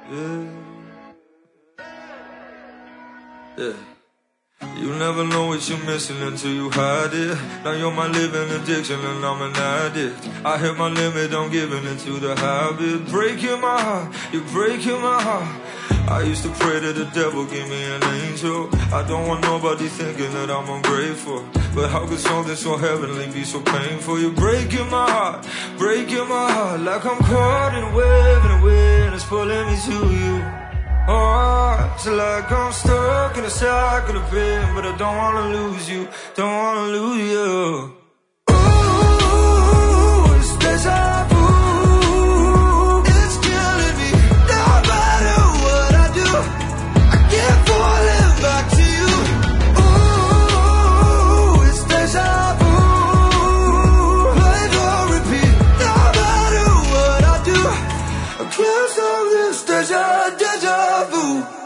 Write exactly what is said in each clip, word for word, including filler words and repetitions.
Yeah. Yeah. You never know what you're missing until you hide it. Now you're my living addiction and I'm an addict. I hit my limit, I'm giving into the habit. Breaking my heart, you're breaking my heart. I used to pray that the devil give me an angel. I don't want nobody thinking that I'm ungrateful. But how could something so heavenly be so painful? You're breaking my heart, breaking my heart. Like I'm caught in a wave and the wind is pulling me to you. Oh, it's like I'm stuck in a cycle of pain, but I don't wanna lose you, don't wanna lose you. Ooh, it's deja vu. It's killing me, no matter what I do. I keep falling back to you. Ooh, it's deja vu. Play for repeat, no matter what I do. I can't stop this deja, deja vu.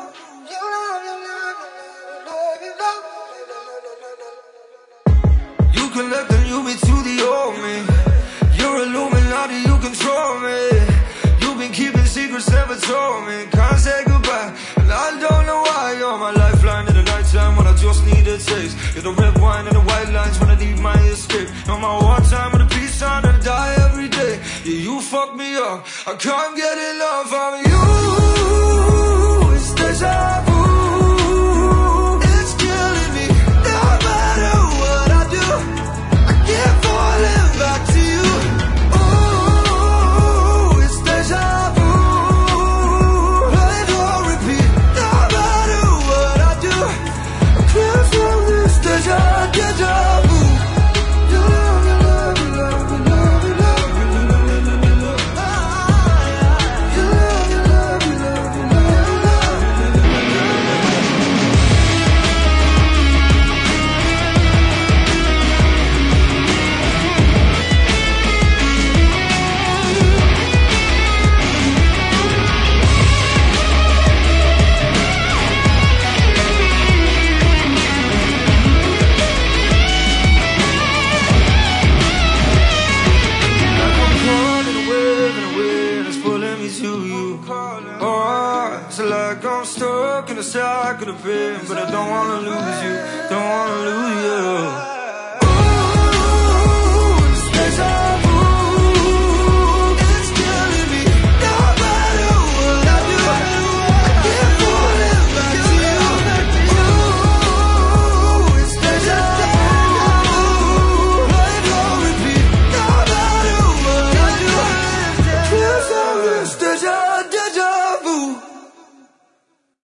You collect and you be to the old me. You're Illuminati, you control me. You've been keeping secrets, never told me. Can't say goodbye, and I don't know why. You're my lifeline in the nighttime when I just need a taste. You're the red wine and the white lines when I need my escape. You're my wartime with a peace sign and I die every day. Yeah, you fuck me up, I can't get enough of you. It's deja vu. It's killing me, no matter what I do. I keep falling back to you. Ooh, it's deja vu. Play for repeat, no matter what I do. I can't stop this deja, deja vu. You love, you love, you love, you love, you love, you love, you love. You love, you love, you love, you love, you love. It's like I'm stuck in a cycle of pain, but I don't wanna lose you, don't wanna lose you.